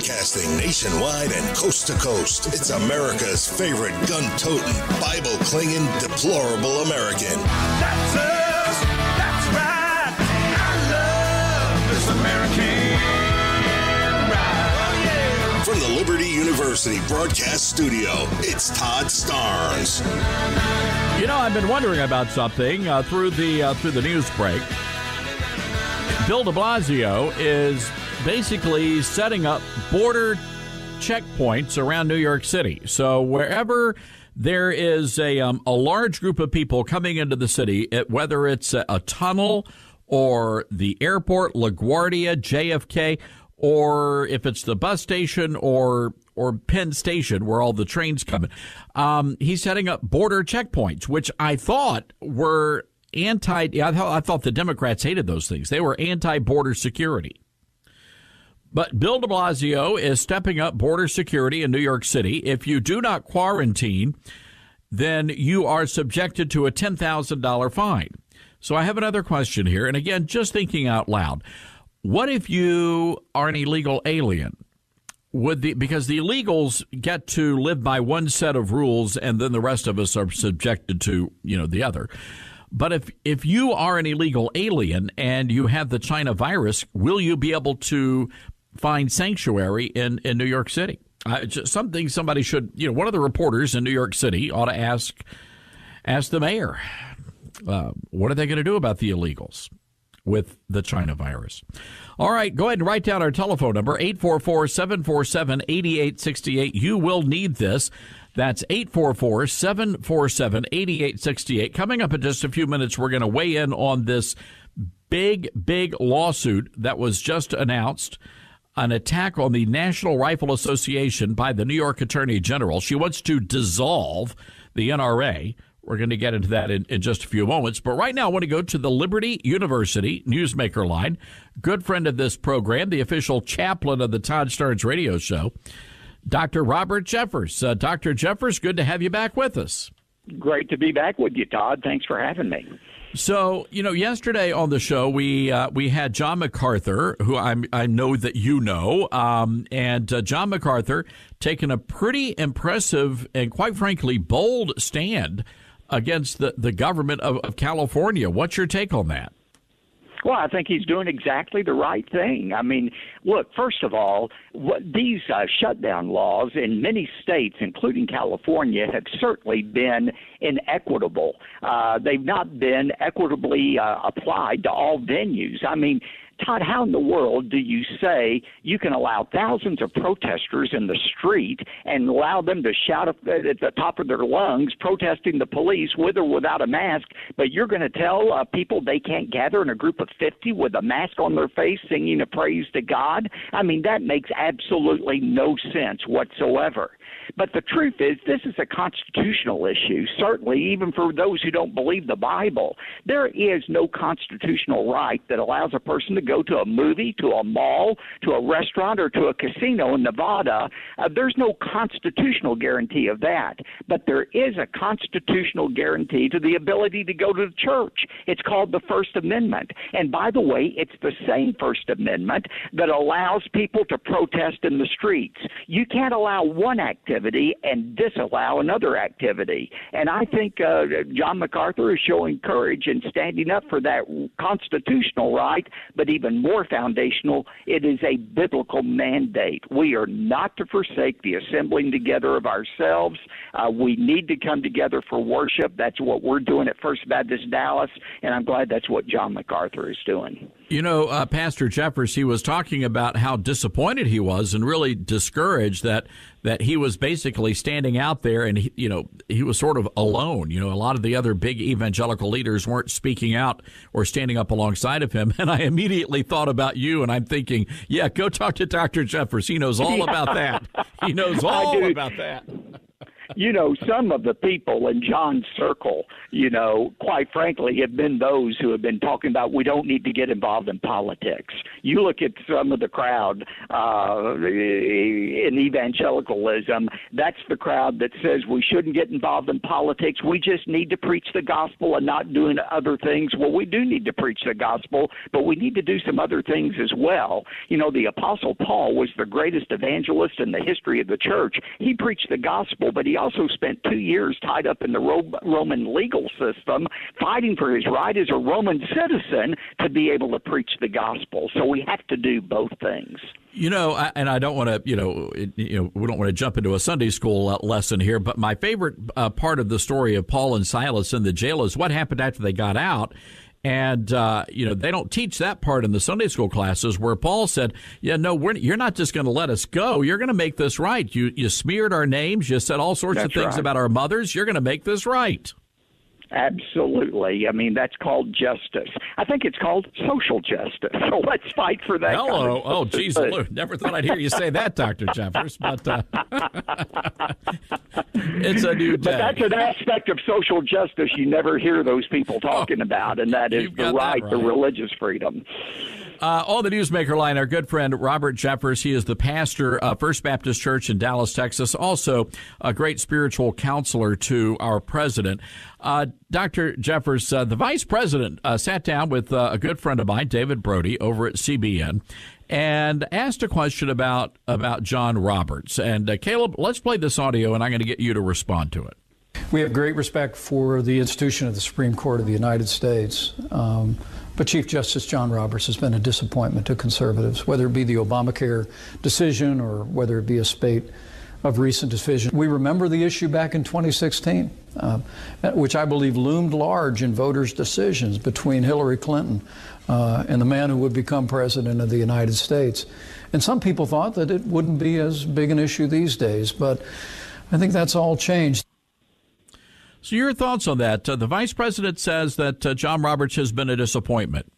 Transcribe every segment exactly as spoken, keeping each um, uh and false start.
Broadcasting nationwide and coast to coast. It's America's favorite gun-toting, Bible-clinging, deplorable American. That's us. That's right. I love this American ride. Oh, yeah. From the Liberty University Broadcast Studio, it's Todd Starnes. You know, I've been wondering about something uh, through the uh, through the news break. Bill de Blasio is basically setting up border checkpoints around New York City. So wherever there is a um, a large group of people coming into the city, it, whether it's a, a tunnel or the airport, LaGuardia, J F K, or if it's the bus station or or Penn Station where all the trains come in, um, he's setting up border checkpoints, which I thought were anti. I thought, I thought the Democrats hated those things. They were anti-border security. But Bill de Blasio is stepping up border security in New York City. If you do not quarantine, then you are subjected to a ten thousand dollars fine. So I have another question here. And again, just thinking out loud, what if you are an illegal alien? Would the, because the illegals get to live by one set of rules and then the rest of us are subjected to, you know, the other. But if, if you are an illegal alien and you have the China virus, will you be able to find sanctuary in, in New York City? Uh, just something somebody should, you know, one of the reporters in New York City ought to ask, ask the mayor, uh, what are they going to do about the illegals with the China virus? All right, go ahead and write down our telephone number, eight four four, seven four seven, eight eight six eight. You will need this. That's eight four four, seven four seven, eight eight six eight. Coming up in just a few minutes, we're going to weigh in on this big, big lawsuit that was just announced, an attack on the National Rifle Association by the New York Attorney General. She wants to dissolve the N R A. We're going to get into that in, in just a few moments. But right now, I want to go to the Liberty University Newsmaker line. Good friend of this program, the official chaplain of the Todd Starnes radio show, Doctor Robert Jeffers. Uh, Doctor Jeffers, good to have you back with us. Great to be back with you, Todd. Thanks for having me. So, you know, yesterday on the show, we uh, we had John MacArthur, who I'm, I know that you know, um, and uh, John MacArthur taking a pretty impressive and, quite frankly, bold stand against the, the government of, of California. What's your take on that? Well, I think he's doing exactly the right thing. I mean, look, first of all, what these uh, shutdown laws in many states, including California, have certainly been inequitable. Uh, they've not been equitably uh, applied to all venues. I mean, Todd, how in the world do you say you can allow thousands of protesters in the street and allow them to shout at the top of their lungs protesting the police with or without a mask, but you're going to tell uh, people they can't gather in a group of fifty with a mask on their face singing a praise to God? I mean, that makes absolutely no sense whatsoever. But the truth is, this is a constitutional issue, certainly even for those who don't believe the Bible. There is no constitutional right that allows a person to go to a movie, to a mall, to a restaurant, or to a casino in Nevada. Uh, there's no constitutional guarantee of that. But there is a constitutional guarantee to the ability to go to the church. It's called the First Amendment. And by the way, it's the same First Amendment that allows people to protest in the streets. You can't allow one activity and disallow another activity. And I think uh, John MacArthur is showing courage in standing up for that constitutional right, but even more foundational, it is a biblical mandate. We are not to forsake the assembling together of ourselves. Uh, we need to come together for worship. That's what we're doing at First Baptist Dallas, and I'm glad that's what John MacArthur is doing. You know, uh, Pastor Jeffers, he was talking about how disappointed he was and really discouraged that that he was basically standing out there and, he, you know, he was sort of alone. You know, a lot of the other big evangelical leaders weren't speaking out or standing up alongside of him. And I immediately thought about you, and I'm thinking, yeah, go talk to Doctor Jeffers. He knows all about that. He knows all about that. you know, some of the people in John's circle, you know, quite frankly, have been those who have been talking about we don't need to get involved in politics. You look at some of the crowd uh, in evangelicalism, that's the crowd that says we shouldn't get involved in politics. We just need to preach the gospel and not doing other things. Well, we do need to preach the gospel, but we need to do some other things as well. You know, the Apostle Paul was the greatest evangelist in the history of the church. He preached the gospel, but he also spent two years tied up in the Ro- Roman legal system, fighting for his right as a Roman citizen to be able to preach the gospel. So we have to do both things. You know, I, and I don't want to, you know, it, you know, we don't want to jump into a Sunday school uh, lesson here, but my favorite uh, part of the story of Paul and Silas in the jail is what happened after they got out. And, uh, you know, they don't teach that part in the Sunday school classes where Paul said, yeah, no, we're, you're not just going to let us go. You're going to make this right. You you smeared our names. You said all sorts That's of things right. about our mothers. You're going to make this right. Absolutely. I mean, that's called justice. I think it's called social justice. So let's fight for that. Hello. Kind of oh, geez, Lou. Never thought I'd hear you say that, Doctor Jeffers. But uh, it's a new day. But that's an aspect of social justice you never hear those people talking oh, about, and that is the right, right, the religious freedom. Uh, on the Newsmaker line, our good friend Robert Jeffers. He is the pastor of First Baptist Church in Dallas, Texas, also a great spiritual counselor to our president. Uh, Doctor Jeffers, uh, the vice president uh, sat down with uh, a good friend of mine, David Brody, over at C B N, and asked a question about, about John Roberts. And uh, Caleb, let's play this audio, and I'm going to get you to respond to it. We have great respect for the institution of the Supreme Court of the United States. Um, But Chief Justice John Roberts has been a disappointment to conservatives, whether it be the Obamacare decision or whether it be a spate of recent decisions. We remember the issue back in twenty sixteen, uh, which I believe loomed large in voters' decisions between Hillary Clinton uh, and the man who would become president of the United States. And some people thought that it wouldn't be as big an issue these days, but I think that's all changed. So your thoughts on that? Uh, the vice president says that uh, John Roberts has been a disappointment.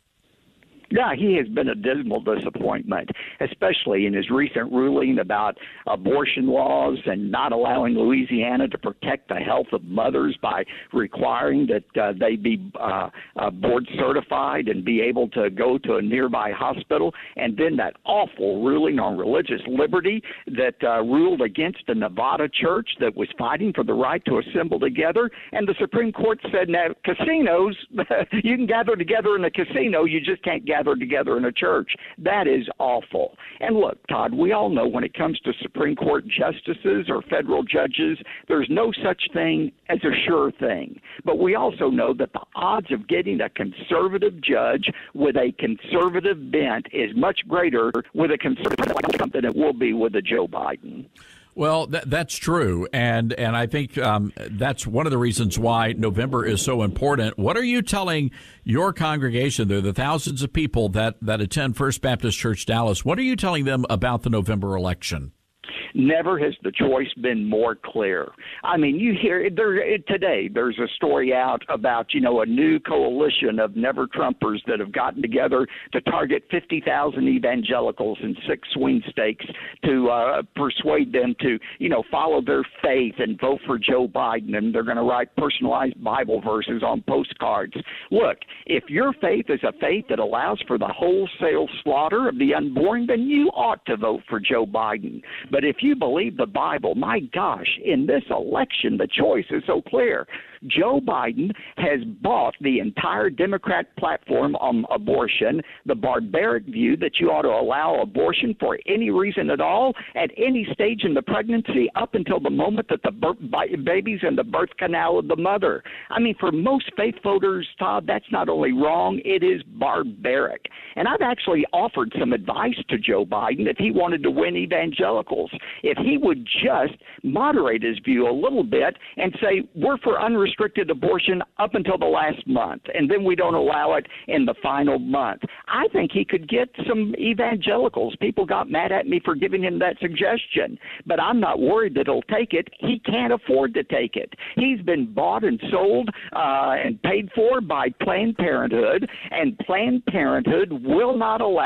Yeah, he has been a dismal disappointment, especially in his recent ruling about abortion laws and not allowing Louisiana to protect the health of mothers by requiring that uh, they be uh, uh, board certified and be able to go to a nearby hospital. And then that awful ruling on religious liberty that uh, ruled against the Nevada church that was fighting for the right to assemble together. And the Supreme Court said, now, casinos, you can gather together in a casino, you just can't gather together in a church. That is awful. And look, Todd, we all know when it comes to Supreme Court justices or federal judges, there's no such thing as a sure thing. But we also know that the odds of getting a conservative judge with a conservative bent is much greater with a conservative than it will be with a Joe Biden. Well, th- that's true, and and I think um, that's one of the reasons why November is so important. What are you telling your congregation, there, the thousands of people that, that attend First Baptist Church Dallas, what are you telling them about the November election? Never has the choice been more clear. I mean, you hear there today. There's a story out about you know a new coalition of never Trumpers that have gotten together to target fifty thousand evangelicals in six swing states to uh, persuade them to you know follow their faith and vote for Joe Biden. And they're going to write personalized Bible verses on postcards. Look, if your faith is a faith that allows for the wholesale slaughter of the unborn, then you ought to vote for Joe Biden. But if you believe the Bible, my gosh, in this election, the choice is so clear. Joe Biden has bought the entire Democrat platform on abortion, the barbaric view that you ought to allow abortion for any reason at all, at any stage in the pregnancy, up until the moment that the birth, baby's in the birth canal of the mother. I mean, for most faith voters, Todd, that's not only wrong, it is barbaric. And I've actually offered some advice to Joe Biden if he wanted to win evangelicals. If he would just moderate his view a little bit and say, we're for unrestricted restricted abortion up until the last month, and then we don't allow it in the final month. I think he could get some evangelicals. People got mad at me for giving him that suggestion, but I'm not worried that he'll take it. He can't afford to take it. He's been bought and sold uh, and paid for by Planned Parenthood, and Planned Parenthood will not allow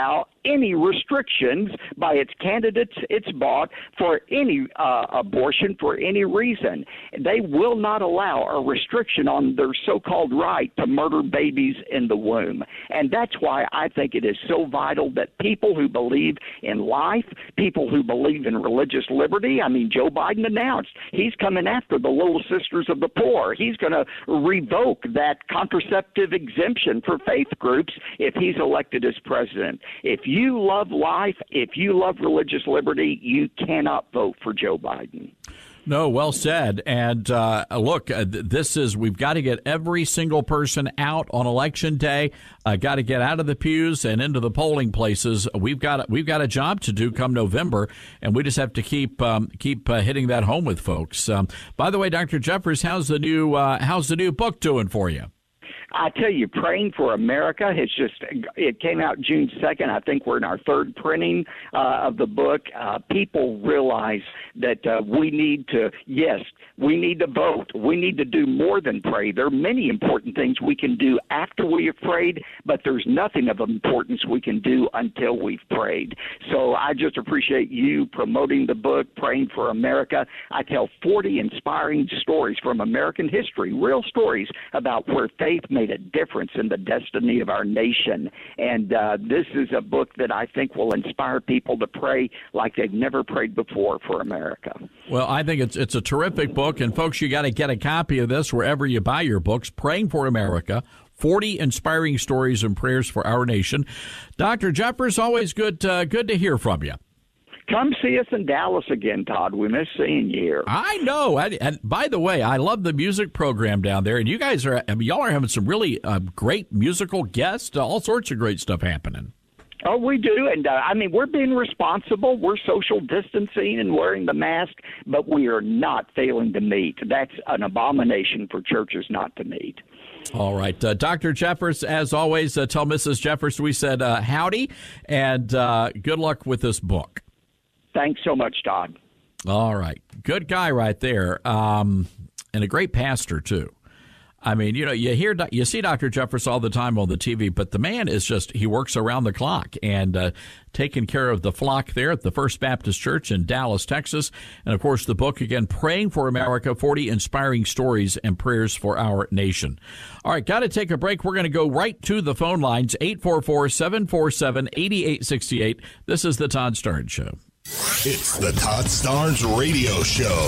any restrictions by its candidates it's bought for any uh, abortion for any reason. They will not allow a restriction on their so-called right to murder babies in the womb. And that's why I think it is so vital that people who believe in life, people who believe in religious liberty, I mean, Joe Biden announced he's coming after the Little Sisters of the Poor. He's going to revoke that contraceptive exemption for faith groups if he's elected as president. If you love life, if you love religious liberty, you cannot vote for Joe Biden. No, well said. And uh, look, uh, this is, we've got to get every single person out on election day. Uh, got to get out of the pews and into the polling places. We've got we've got a job to do come November, and we just have to keep um, keep uh, hitting that home with folks. Um, by the way, Doctor Jeffress, how's the new uh, how's the new book doing for you? I tell you, Praying for America, it's just, it came out June second. I think we're in our third printing uh, of the book. Uh, people realize that uh, we need to, yes, we need to vote. We need to do more than pray. There are many important things we can do after we have prayed, but there's nothing of importance we can do until we've prayed. So I just appreciate you promoting the book, Praying for America. I tell forty inspiring stories from American history, real stories about where faith made a difference in the destiny of our nation. And uh, this is a book that I think will inspire people to pray like they've never prayed before for America. Well, I think it's it's a terrific book. And folks, you got to get a copy of this wherever you buy your books. Praying for America, forty inspiring stories and prayers for our nation. Doctor Jeffress, always good, uh, good to hear from you. Come see us in Dallas again, Todd. We miss seeing you here. I know. And, and by the way, I love the music program down there. And you guys are, I mean, y'all are having some really uh, great musical guests, all sorts of great stuff happening. Oh, we do. And, uh, I mean, we're being responsible. We're social distancing and wearing the mask, but we are not failing to meet. That's an abomination for churches not to meet. All right. Uh, Doctor Jeffress, as always, uh, tell Missus Jeffress we said uh, howdy, and uh, good luck with this book. Thanks so much, Todd. All right. Good guy right there. Um, and a great pastor, too. I mean, you know, you hear, you see Doctor Jeffress all the time on the T V, but the man is just, he works around the clock and uh, taking care of the flock there at the First Baptist Church in Dallas, Texas. And, of course, the book, again, Praying for America, forty Inspiring Stories and Prayers for Our Nation. All right, got to take a break. We're going to go right to the phone lines, eight four four, seven four seven, eight eight six eight. This is the Todd Starnes Show. It's the Todd Starnes Radio Show.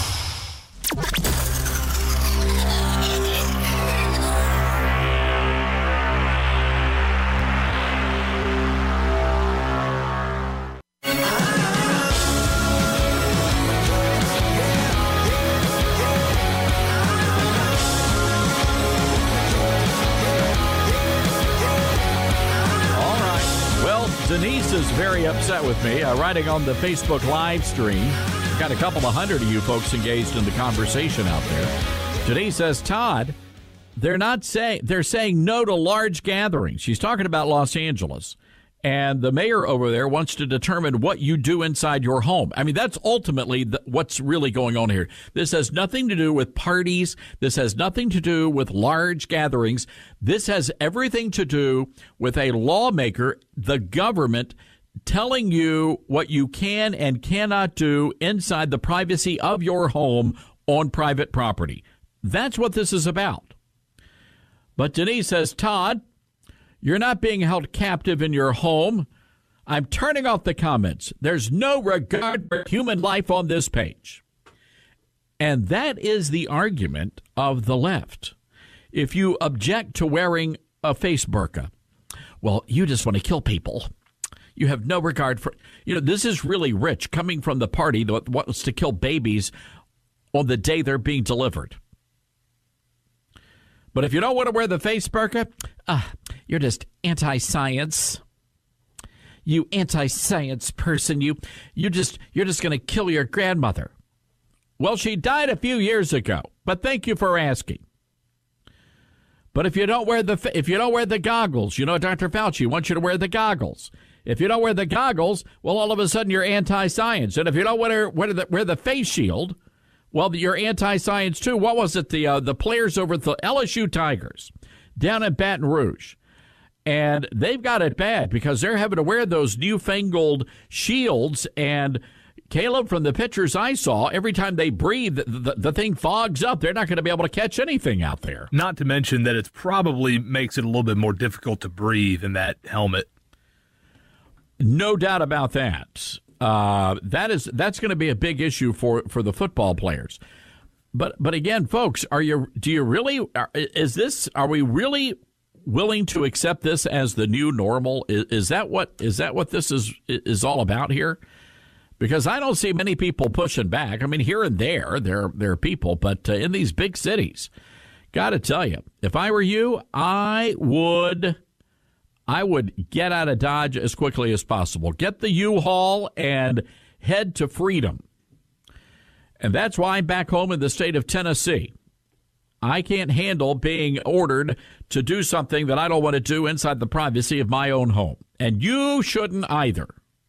Denise is very upset with me, uh, writing on the Facebook live stream. Got a couple of hundred of you folks engaged in the conversation out there. Denise says, Todd, they're not saying they're saying no to large gatherings. She's talking about Los Angeles. And the mayor over there wants to determine what you do inside your home. I mean, that's ultimately the, what's really going on here. This has nothing to do with parties. This has nothing to do with large gatherings. This has everything to do with a lawmaker, the government, telling you what you can and cannot do inside the privacy of your home on private property. That's what this is about. But Denise says, Todd, you're not being held captive in your home. I'm turning off the comments. There's no regard for human life on this page. And that is the argument of the left. If you object to wearing a face burqa, well, you just want to kill people. You have no regard for, you know, this is really rich coming from the party that wants to kill babies on the day they're being delivered. But if you don't want to wear the face burqa, ah, uh, you're just anti-science. You anti-science person. You, you just, you're just going to kill your grandmother. Well, she died a few years ago, but thank you for asking. But if you don't wear the, if you don't wear the goggles, you know, Doctor Fauci wants you to wear the goggles. If you don't wear the goggles, well, all of a sudden you're anti-science. And if you don't wear, wear, the, wear the face shield, well, you're anti-science, too. What was it? The uh, the players over at the L S U Tigers down in Baton Rouge. And they've got it bad because they're having to wear those newfangled shields. And Caleb, from the pictures I saw, every time they breathe, the, the, the thing fogs up. They're not going to be able to catch anything out there. Not to mention that it probably makes it a little bit more difficult to breathe in that helmet. No doubt about that. Uh, that is that's going to be a big issue for, for the football players. But but again, folks, are you do you really are, is this are we really willing to accept this as the new normal? Is, is that what is that what this is is all about here? Because I don't see many people pushing back. I mean, here and there, there, there are people, but uh, in these big cities, got to tell you, if I were you, I would, I would get out of Dodge as quickly as possible. Get the U-Haul and head to freedom. And that's why I'm back home in the state of Tennessee. I can't handle being ordered to do something that I don't want to do inside the privacy of my own home. And you shouldn't either.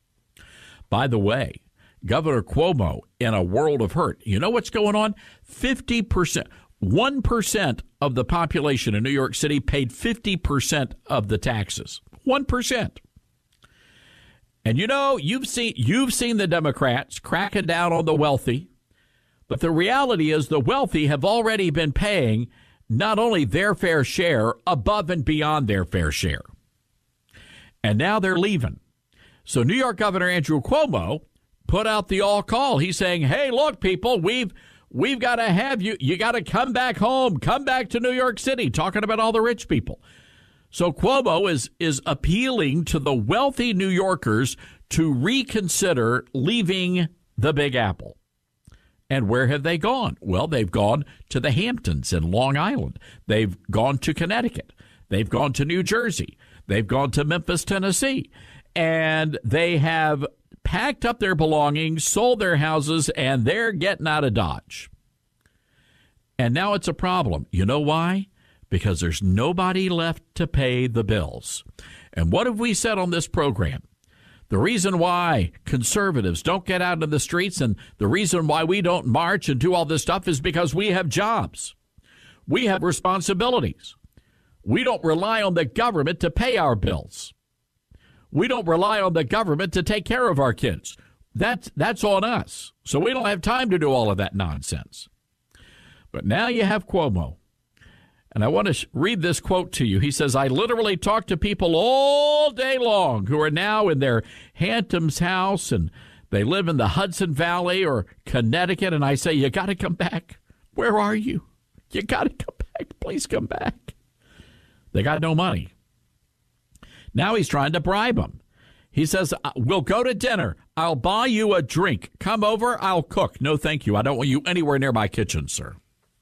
By the way, Governor Cuomo in a world of hurt. You know what's going on? fifty percent, one percent of the population in New York City paid fifty percent of the taxes. one percent. And you know, you've seen you've seen the Democrats cracking down on the wealthy. But the reality is the wealthy have already been paying not only their fair share, above and beyond their fair share. And now they're leaving. So New York Governor Andrew Cuomo put out the all call. He's saying, hey, look, people, we've we've got to have you. You got to come back home. Come back to New York City, talking about all the rich people. So Cuomo is is appealing to the wealthy New Yorkers to reconsider leaving the Big Apple. And where have they gone? Well, they've gone to the Hamptons in Long Island. They've gone to Connecticut. They've gone to New Jersey. They've gone to Memphis, Tennessee. And they have packed up their belongings, sold their houses, and they're getting out of Dodge. And now it's a problem. You know why? Because there's nobody left to pay the bills. And what have we said on this program? The reason why conservatives don't get out in the streets and the reason why we don't march and do all this stuff is because we have jobs. We have responsibilities. We don't rely on the government to pay our bills. We don't rely on the government to take care of our kids. That's, that's on us. So we don't have time to do all of that nonsense. But now you have Cuomo. And I want to sh- read this quote to you. He says, I literally talk to people all day long who are now in their Hamptons house and they live in the Hudson Valley or Connecticut. And I say, you got to come back. Where are you? You got to come back. Please come back. They got no money. Now he's trying to bribe them. He says, we'll go to dinner. I'll buy you a drink. Come over. I'll cook. No, thank you. I don't want you anywhere near my kitchen, sir.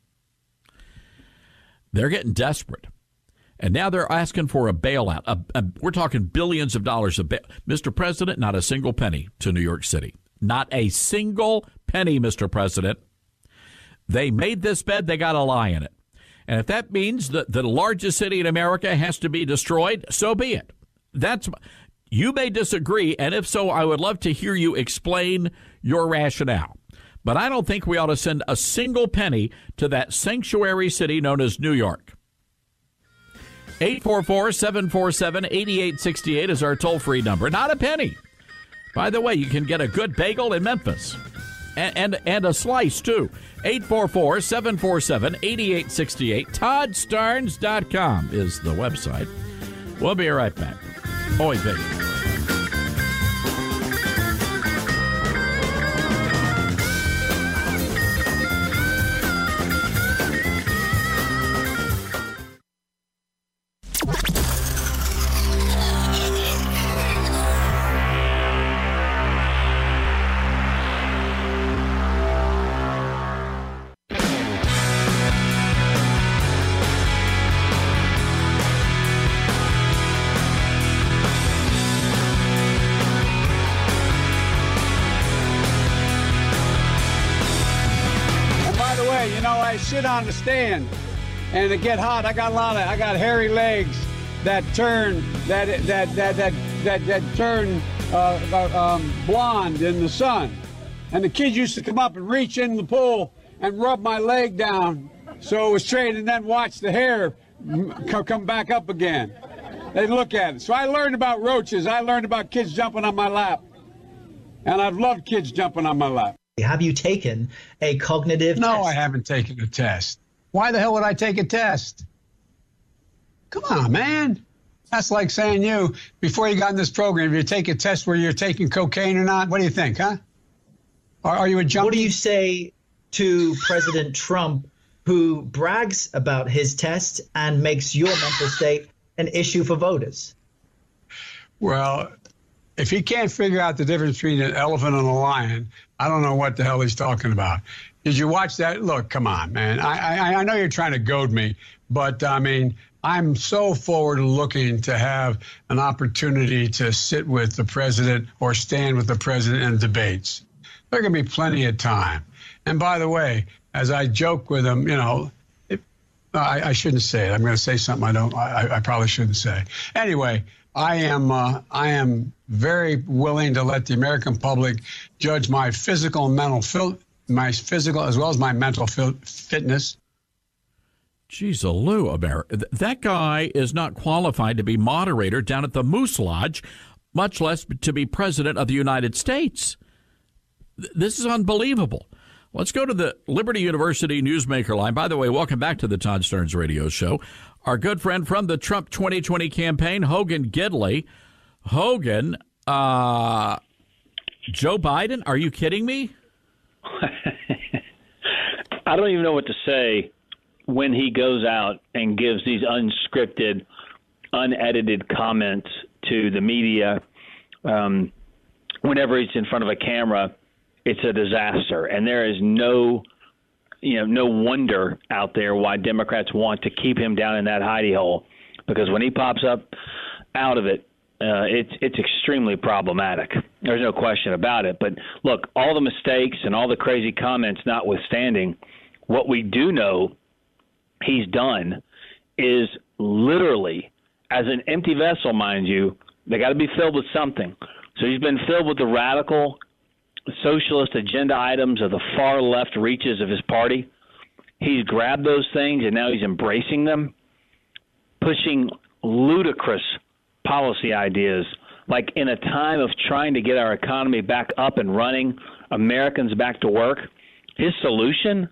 They're getting desperate. And now they're asking for a bailout. A, a, we're talking billions of dollars. Of ba- Mister President, not a single penny to New York City. Not a single penny, Mister President. They made this bed. They got to lie in it. And if that means that the largest city in America has to be destroyed, so be it. That's you may disagree, and if so, I would love to hear you explain your rationale. But I don't think we ought to send a single penny to that sanctuary city known as New York. eight four four, seven four seven, eight eight six eight is our toll-free number. Not a penny. By the way, you can get a good bagel in Memphis. And, and, and a slice, too. eight four four, seven four seven, eight eight six eight. Todd Starnes dot com is the website. We'll be right back. Oi, baby. Sit on the stand and it get hot. I got a lot of I got hairy legs that turn that that that that that, that turn uh, uh, um, blonde in the sun, and the kids used to come up and reach in the pool and rub my leg down so it was straight, and then watch the hair come back up again. They look at it. So I learned about roaches. I learned about kids jumping on my lap. And I've loved kids jumping on my lap. Have you taken a cognitive no, test? No, I haven't taken a test. Why the hell would I take a test? Come on, man. That's like saying you, before you got in this program, you take a test where you're taking cocaine or not. What do you think, huh? Are, are you a junkie? What do you say to President Trump, who brags about his test and makes your mental state an issue for voters? Well, if he can't figure out the difference between an elephant and a lion, I don't know what the hell he's talking about. Did you watch that? Look, come on, man. I, I, I know you're trying to goad me, but, I mean, I'm so forward looking to have an opportunity to sit with the president or stand with the president in debates. There's going to be plenty of time. And by the way, as I joke with him, you know, it, I, I shouldn't say it. I'm going to say something I don't. I, I probably shouldn't say. Anyway, I am. Uh, I am very willing to let the American public judge my physical and mental, fil- my physical as well as my mental fil- fitness. Jeez, Lou, America. That guy is not qualified to be moderator down at the Moose Lodge, much less to be president of the United States. This is unbelievable. Let's go to the Liberty University Newsmaker line. By the way, welcome back to the Todd Stearns Radio Show. Our good friend from the Trump twenty twenty campaign, Hogan Gidley. Hogan, uh, Joe Biden, are you kidding me? I don't even know what to say when he goes out and gives these unscripted, unedited comments to the media. Um, whenever he's in front of a camera, it's a disaster. And there is no, you know, no wonder out there why Democrats want to keep him down in that hidey hole, because when he pops up out of it, uh, it's it's extremely problematic. There's no question about it. But look, all the mistakes and all the crazy comments notwithstanding, what we do know he's done is literally, as an empty vessel, mind you, they got to be filled with something. So he's been filled with the radical socialist agenda items of the far left reaches of his party. He's grabbed those things and now he's embracing them, pushing ludicrous policy ideas, like in a time of trying to get our economy back up and running, Americans back to work. His solution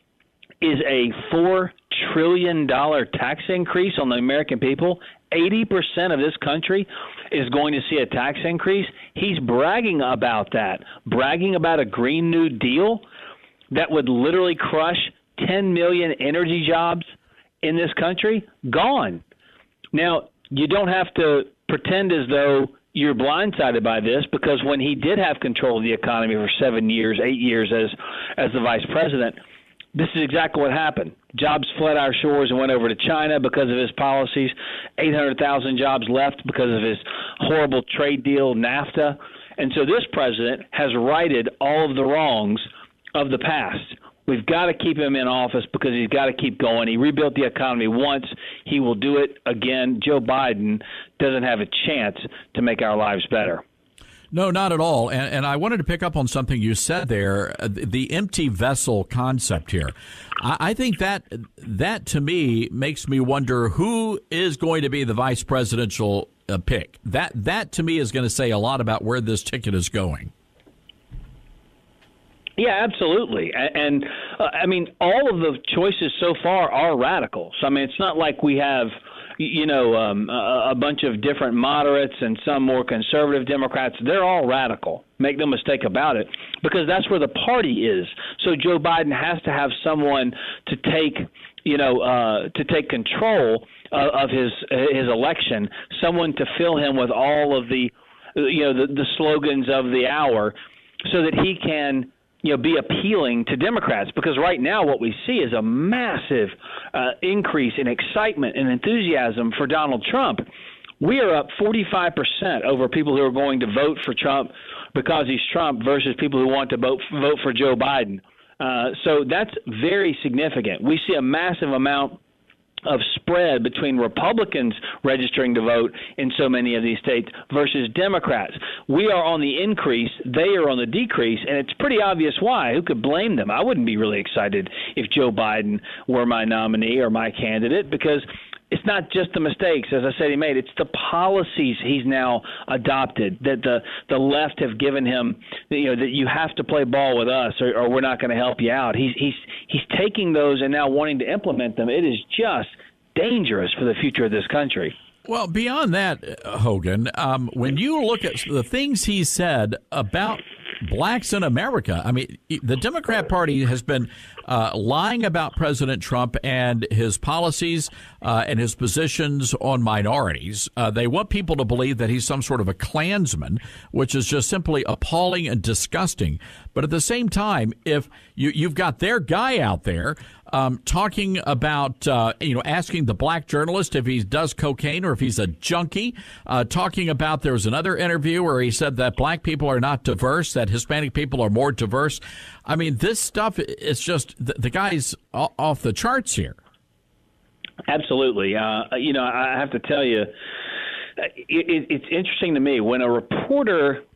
is a four trillion dollars tax increase on the American people. eighty percent of this country is going to see a tax increase. He's bragging about that, bragging about a Green New Deal that would literally crush ten million energy jobs in this country. Gone. Now, you don't have to pretend as though you're blindsided by this, because when he did have control of the economy for seven years, eight years as as the vice president, this is exactly what happened. Jobs fled our shores and went over to China because of his policies. eight hundred thousand jobs left because of his horrible trade deal, NAFTA. And so this president has righted all of the wrongs of the past. We've got to keep him in office because he's got to keep going. He rebuilt the economy once. He will do it again. Joe Biden doesn't have a chance to make our lives better. No, not at all. And, and I wanted to pick up on something you said there, uh, the empty vessel concept here. I, I think that that to me makes me wonder who is going to be the vice presidential uh, pick. That that to me is going to say a lot about where this ticket is going. Yeah, absolutely. And, and uh, I mean, all of the choices so far are radical. So, I mean, it's not like we have, you know, um, a, a bunch of different moderates and some more conservative Democrats. They're all radical. Make no mistake about it, because that's where the party is. So Joe Biden has to have someone to take, you know, uh, to take control uh, of his his election, someone to fill him with all of the, you know, the, the slogans of the hour, so that he can, you know, be appealing to Democrats. Because right now what we see is a massive uh, increase in excitement and enthusiasm for Donald Trump. We are up forty-five percent over people who are going to vote for Trump because he's Trump versus people who want to vote, vote for Joe Biden. Uh, so that's very significant. We see a massive amount of spread between Republicans registering to vote in so many of these states versus Democrats. We are on the increase, they are on the decrease, and it's pretty obvious why. Who could blame them? I wouldn't be really excited if Joe Biden were my nominee or my candidate, because it's not just the mistakes, as I said, he made. It's the policies he's now adopted that the, the left have given him, you know, that you have to play ball with us or, or we're not going to help you out. He's, he's, he's taking those and now wanting to implement them. It is just dangerous for the future of this country. Well, beyond that, Hogan, um, when you look at the things he said about blacks in America, I mean, the Democrat Party has been uh, lying about President Trump and his policies uh, and his positions on minorities. Uh, they want people to believe that he's some sort of a Klansman, which is just simply appalling and disgusting. But at the same time, if you, you've got their guy out there Um, talking about, uh, you know, asking the black journalist if he does cocaine or if he's a junkie, uh, talking about there was another interview where he said that black people are not diverse, that Hispanic people are more diverse. I mean, this stuff is just, the, the guy's off the charts here. Absolutely. Uh, you know, I have to tell you, it, it's interesting to me when a reporter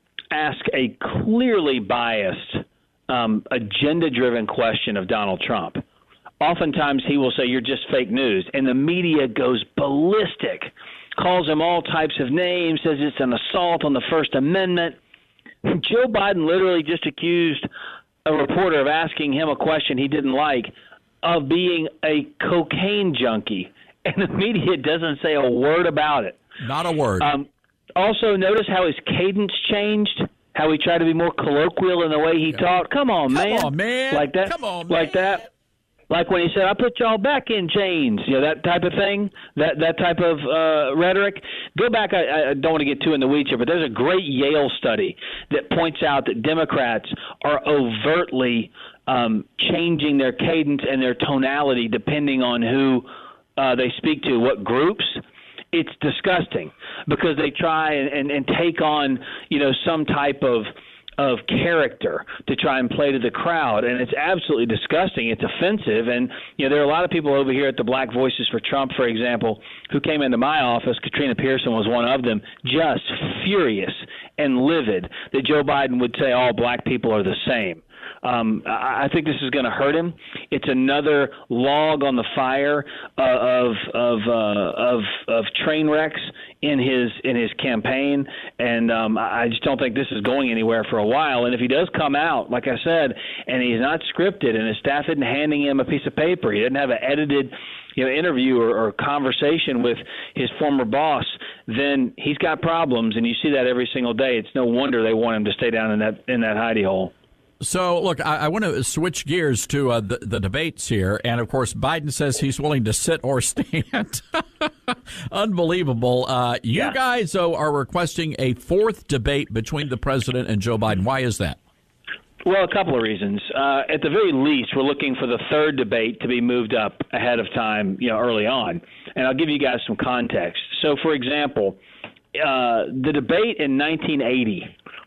asks a clearly biased Um, agenda-driven question of Donald Trump. Oftentimes he will say, you're just fake news, and the media goes ballistic, calls him all types of names, says it's an assault on the First Amendment. Joe Biden literally just accused a reporter of asking him a question he didn't like of being a cocaine junkie, and the media doesn't say a word about it. Not a word. Um, also, notice how his cadence changed. How he tried to be more colloquial in the way he talked. Come on, Come man. on, man. Like that. Come on, like man. that. Like when he said, "I put y'all back in chains." You know, that type of thing. That that type of uh, rhetoric. Go back. I, I don't want to get too in the weeds here, but there's a great Yale study that points out that Democrats are overtly um, changing their cadence and their tonality depending on who uh, they speak to, what groups. It's disgusting because they try and, and, and take on, you know, some type of of character to try and play to the crowd, and it's absolutely disgusting. It's offensive, and you know there are a lot of people over here at the Black Voices for Trump, for example, who came into my office. Katrina Pearson was one of them, just furious and livid that Joe Biden would say all black people are the same. Um, I think this is going to hurt him. It's another log on the fire uh, of of, uh, of of train wrecks in his in his campaign, and um, I just don't think this is going anywhere for a while. And if he does come out, like I said, and he's not scripted, and his staff isn't handing him a piece of paper, he doesn't have an edited, you know, interview or, or conversation with his former boss, then he's got problems, and you see that every single day. It's no wonder they want him to stay down in that in that hidey hole. So, look, I, I want to switch gears to uh, the, the debates here. And, of course, Biden says he's willing to sit or stand. Unbelievable. Uh, you yeah. guys, though, are requesting a fourth debate between the president and Joe Biden. Why is that? Well, a couple of reasons. Uh, at the very least, we're looking for the third debate to be moved up ahead of time, you know, early on. And I'll give you guys some context. So, for example, uh, the debate in nineteen eighty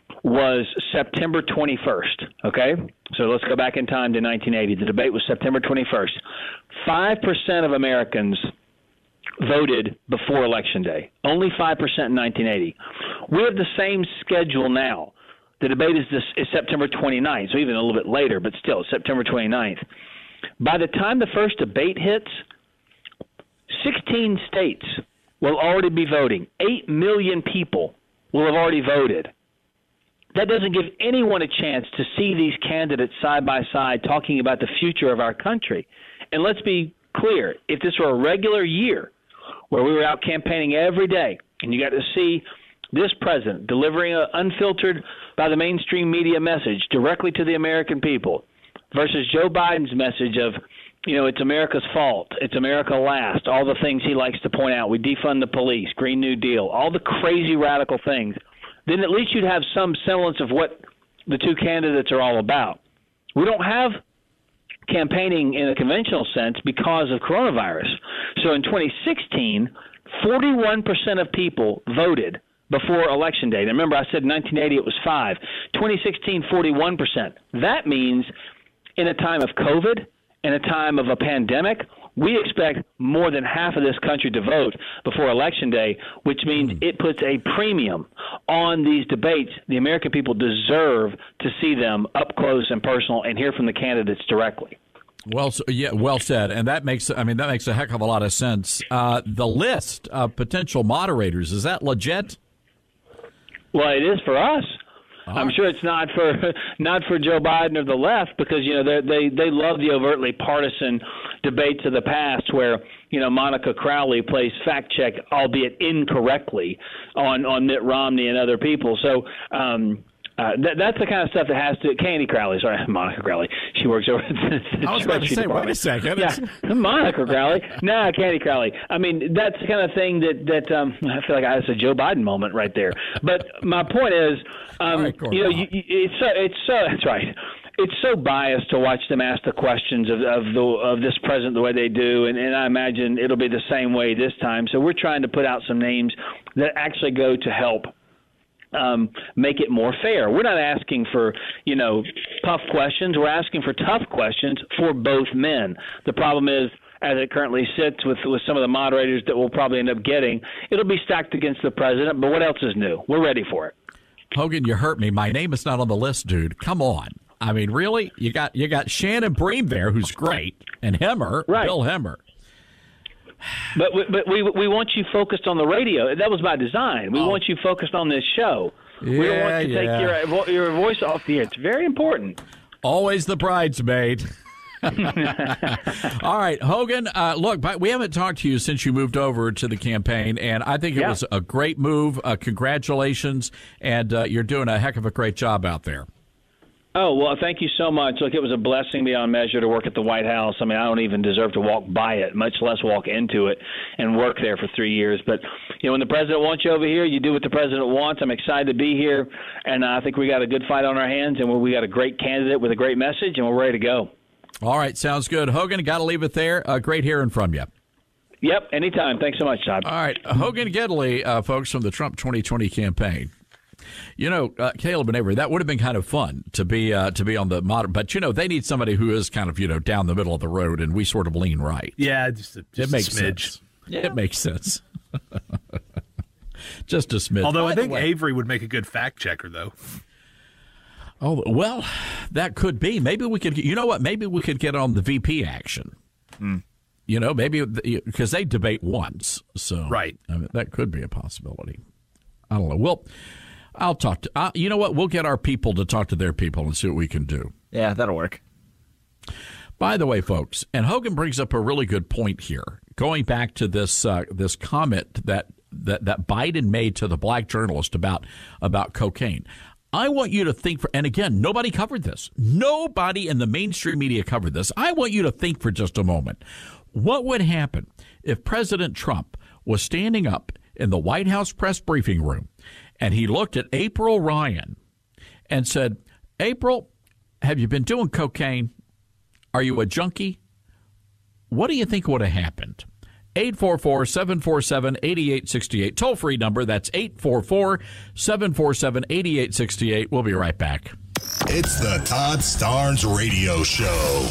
was September twenty-first, okay? So let's go back in time to nineteen eighty. The debate was September twenty-first. five percent of Americans voted before Election Day. Only five percent in nineteen eighty. We have the same schedule now. The debate is, this, is September twenty-ninth, so even a little bit later, but still, September twenty-ninth. By the time the first debate hits, sixteen states will already be voting. eight million people will have already voted. That doesn't give anyone a chance to see these candidates side by side talking about the future of our country. And let's be clear, if this were a regular year where we were out campaigning every day and you got to see this president delivering an unfiltered by the mainstream media message directly to the American people versus Joe Biden's message of, you know, it's America's fault, it's America last, all the things he likes to point out, we defund the police, Green New Deal, all the crazy radical things, then at least you'd have some semblance of what the two candidates are all about. We don't have campaigning in a conventional sense because of coronavirus. So in twenty sixteen, forty-one percent of people voted before Election Day. Now remember, I said in nineteen eighty it was five. twenty sixteen, forty-one percent. That means in a time of COVID, in a time of a pandemic, we expect more than half of this country to vote before Election Day, which means it puts a premium on these debates. The American people deserve to see them up close and personal and hear from the candidates directly. Well, so, yeah, well said, and that makes I mean that makes a heck of a lot of sense. Uh, the list of potential moderators, is that legit? Well, it is for us. All I'm right. sure it's not for not for Joe Biden or the left, because you know they they they love the overtly partisan debates of the past where you know Monica Crowley plays fact check, albeit incorrectly, on on Mitt Romney and other people. So. Um, Uh, that, that's the kind of stuff that has to. Candy Crowley, sorry, Monica Crowley. She works over at the I was about to say, department. wait a second. Yeah, Monica Crowley. Nah, Candy Crowley. I mean, that's the kind of thing that that um, I feel like that's a Joe Biden moment right there. But my point is, um, right, you know, you, you, it's so it's so that's right. It's so biased to watch them ask the questions of of the of this president the way they do, and, and I imagine it'll be the same way this time. So we're trying to put out some names that actually go to help. Um, make it more fair. We're not asking for, you know, tough questions. We're asking for tough questions for both men. The problem is, as it currently sits with, with some of the moderators that we'll probably end up getting, it'll be stacked against the president, but what else is new? We're ready for it. Hogan, you hurt me. My name is not on the list, dude. Come on. I mean, really? You got you got Shannon Bream there, who's great, and Hemmer, right. Bill Hemmer. But we, but we we want you focused on the radio. That was by design. We oh. want you focused on this show. Yeah, we don't want to yeah. take your your voice off the air. It's very important. Always the bridesmaid. All right, Hogan, uh, look, we haven't talked to you since you moved over to the campaign, and I think it yeah. was a great move. Uh, congratulations, and uh, you're doing a heck of a great job out there. Oh, well, thank you so much. Look, it was a blessing beyond measure to work at the White House. I mean, I don't even deserve to walk by it, much less walk into it and work there for three years. But, you know, when the president wants you over here, you do what the president wants. I'm excited to be here, and I think we got a good fight on our hands, and we got a great candidate with a great message, and we're ready to go. All right, sounds good. Hogan, got to leave it there. Uh, great hearing from you. Yep, anytime. Thanks so much, Todd. All right, Hogan Gidley, uh, folks, from the Trump twenty twenty campaign. You know, uh, Caleb and Avery, that would have been kind of fun to be uh, to be on the modern, but you know, they need somebody who is kind of, you know, down the middle of the road, and we sort of lean right. Yeah, just, a, just it makes a smidge. sense. Yeah. It makes sense. Just a smidge. Although By I think way, Avery would make a good fact checker, though. Oh well, that could be. Maybe we could. You know what? Maybe we could get on the V P action. Mm. You know, maybe because they debate once, so right. I mean, that could be a possibility. I don't know. Well. I'll talk to, uh, you know what? We'll get our people to talk to their people and see what we can do. Yeah, that'll work. By the way, folks, and Hogan brings up a really good point here. Going back to this uh, this comment that, that that Biden made to the black journalist about about cocaine. I want you to think for, and again, nobody covered this. Nobody in the mainstream media covered this. I want you to think for just a moment. What would happen if President Trump was standing up in the White House press briefing room and he looked at April Ryan and said, April, have you been doing cocaine? Are you a junkie? What do you think would have happened? eight four four, seven four seven, eight eight six eight. Toll-free number. That's eight four four, seven four seven, eight eight six eight. We'll be right back. It's the Todd Starnes Radio Show.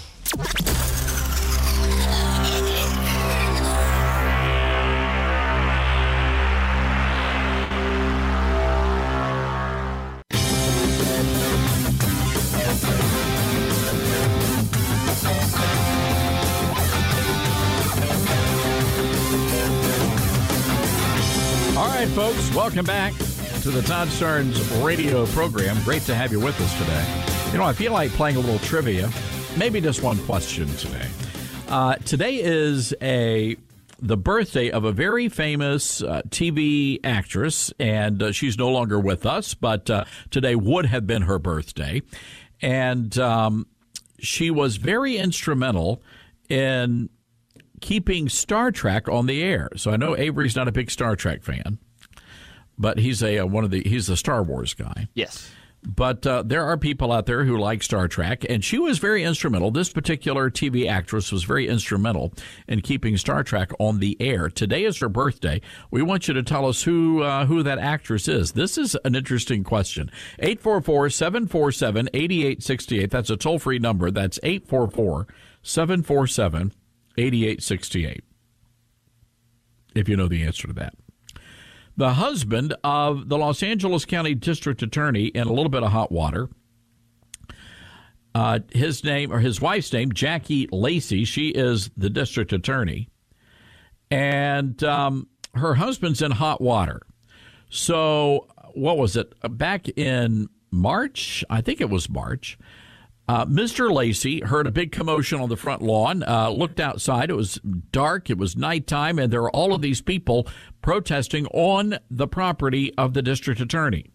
All right, folks, welcome back to the Todd Starnes radio program. Great to have you with us today. You know, I feel like playing a little trivia, maybe just one question today. Uh, today is a the birthday of a very famous uh, T V actress, and uh, she's no longer with us, but uh, today would have been her birthday. And um, she was very instrumental in keeping Star Trek on the air. So I know Avery's not a big Star Trek fan, but he's a uh, one of the he's a Star Wars guy. Yes. But uh, there are people out there who like Star Trek, and she was very instrumental. This particular T V actress was very instrumental in keeping Star Trek on the air. Today is her birthday. We want you to tell us who uh, who that actress is. This is an interesting question. eight four four, seven four seven, eight eight six eight. That's a toll-free number. That's eight four four, seven four seven, eight eight six eight. If you know the answer to that. The husband of the Los Angeles County District Attorney in a little bit of hot water Uh, his name, or his wife's name, Jackie Lacey. She is the district attorney. And um, her husband's in hot water. So what was it? Back in March, I think it was March, uh, Mister Lacey heard a big commotion on the front lawn, uh, looked outside. It was dark. It was nighttime. And there were all of these people protesting on the property of the district attorney.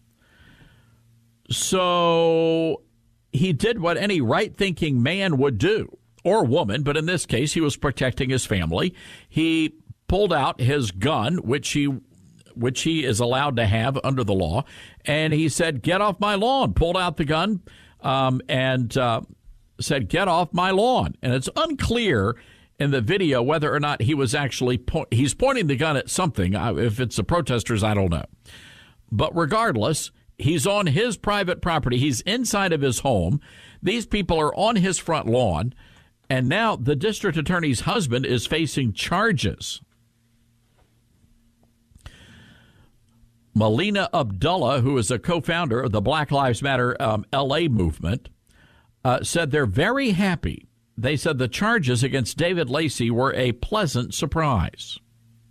So he did what any right-thinking man would do, or woman, but in this case, he was protecting his family. He pulled out his gun, which he which he is allowed to have under the law, and he said, "Get off my lawn." Pulled out the gun um, and uh, said, "Get off my lawn." And it's unclear in the video whether or not he was actually po- he's pointing the gun at something. If it's the protesters, I don't know. But regardless, he's on his private property. He's inside of his home. These people are on his front lawn. And now the district attorney's husband is facing charges. Melina Abdullah, who is a co-founder of the Black Lives Matter um, L A movement, uh, said they're very happy. They said the charges against David Lacey were a pleasant surprise.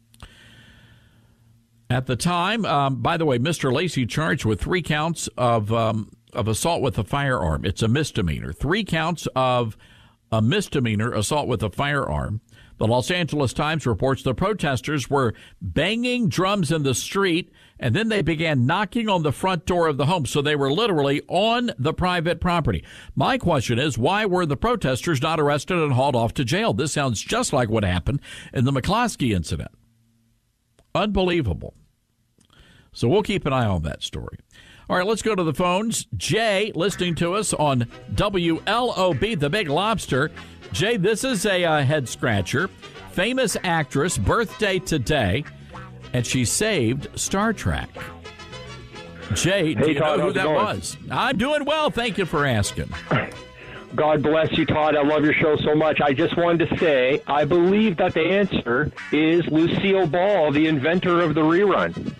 At the time, um, by the way, Mister Lacey charged with three counts of um, of assault with a firearm. It's a misdemeanor. Three counts of a misdemeanor assault with a firearm. The Los Angeles Times reports the protesters were banging drums in the street, and then they began knocking on the front door of the home. So they were literally on the private property. My question is, why were the protesters not arrested and hauled off to jail? This sounds just like what happened in the McCloskey incident. Unbelievable. So we'll keep an eye on that story. All right, let's go to the phones. Jay, listening to us on W L O B, The Big Lobster. Jay, this is a uh, head-scratcher. Famous actress, birthday today, and she saved Star Trek. Jay, do hey, you Todd, know who that going? was? I'm doing well. Thank you for asking. God bless you, Todd. I love your show so much. I just wanted to say, I believe that the answer is Lucille Ball, the inventor of the rerun.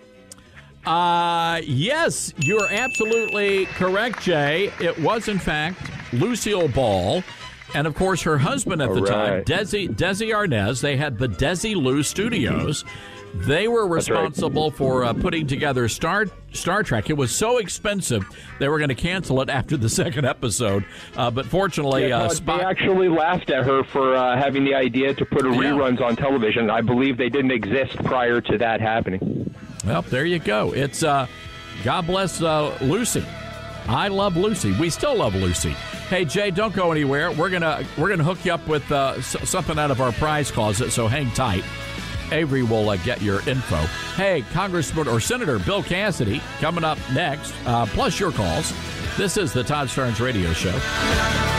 Uh, yes, you're absolutely correct, Jay. It was, in fact, Lucille Ball. And, of course, her husband at All the right. time, Desi, Desi Arnaz. They had the Desi Lou Studios. They were responsible right. for uh, putting together Star Star Trek. It was so expensive, they were going to cancel it after the second episode. Uh, but fortunately, yeah, uh, Todd, Spot- they actually laughed at her for uh, having the idea to put a yeah. reruns on television. I believe they didn't exist prior to that happening. Well, there you go. It's uh, God bless uh, Lucy. I love Lucy. We still love Lucy. Hey, Jay, don't go anywhere. We're gonna we're gonna hook you up with uh, s- something out of our prize closet. So hang tight. Avery will uh, get your info. Hey, Congressman or Senator Bill Cassidy coming up next. Uh, plus your calls. This is the Todd Starnes Radio Show.